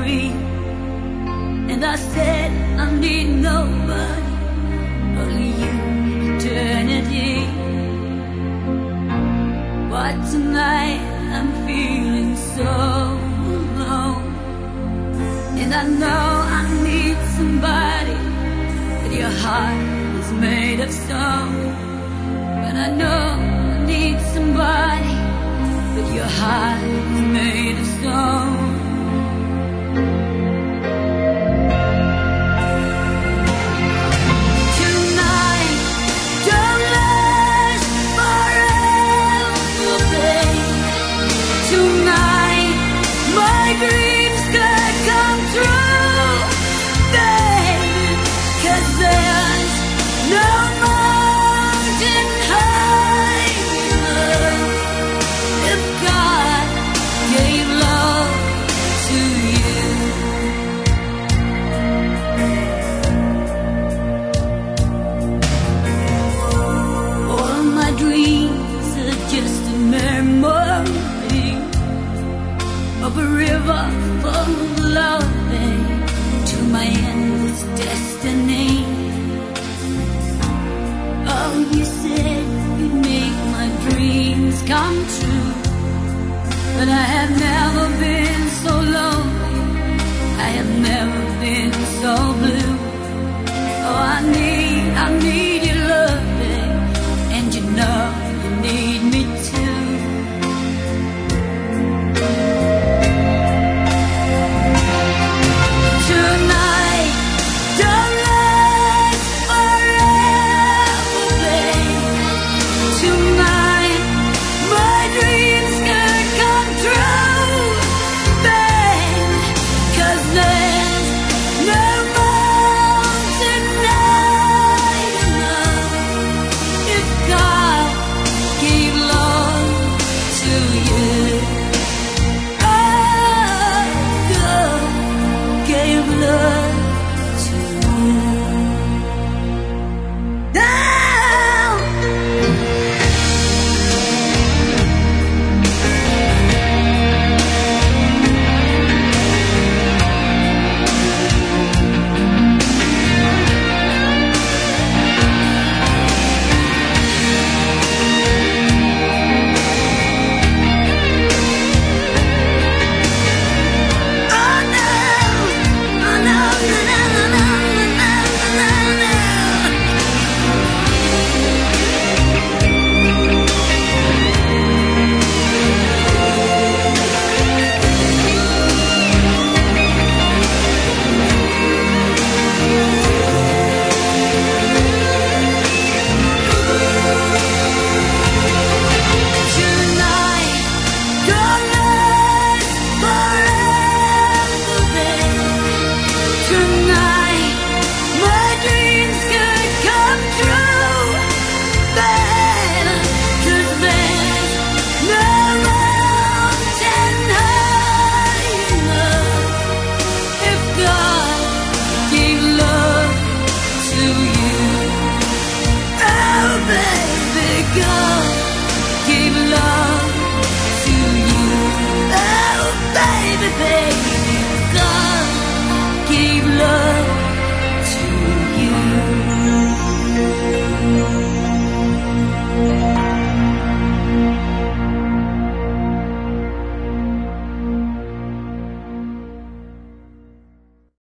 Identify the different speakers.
Speaker 1: free. And I said I need nobody, only you, eternity. But tonight I'm feeling so alone, and I know I need somebody, but your heart is made of stone. And I know I need somebody, but your heart is made of stone. Tonight, don't last forever, babe. Tonight, my dreams could come true, babe. 'Cause there's no mountain high enough if God gave love to you. All my dreams are just a memory of a river full of love, babe, to my endless destiny. Oh, you said you'd make my dreams come true, but I have never been so lonely, I have never been so blue. Oh, I need your love, babe, and you know you need me too. Tonight, don't last forever, babe. Tonight, my dreams could come true, babe. 'Cause there's no mountain high enough if God gave love to you. Oh, God gave love to you. Down. Oh no, oh no, no, no, no, no, no, no, no, Tonight, don't last forever, babe. Tonight, my dreams could come true, babe. 'Cause there's no mountain high enough if God gave love to you. Oh, baby, God gave love to you. Oh, baby, baby, God gave love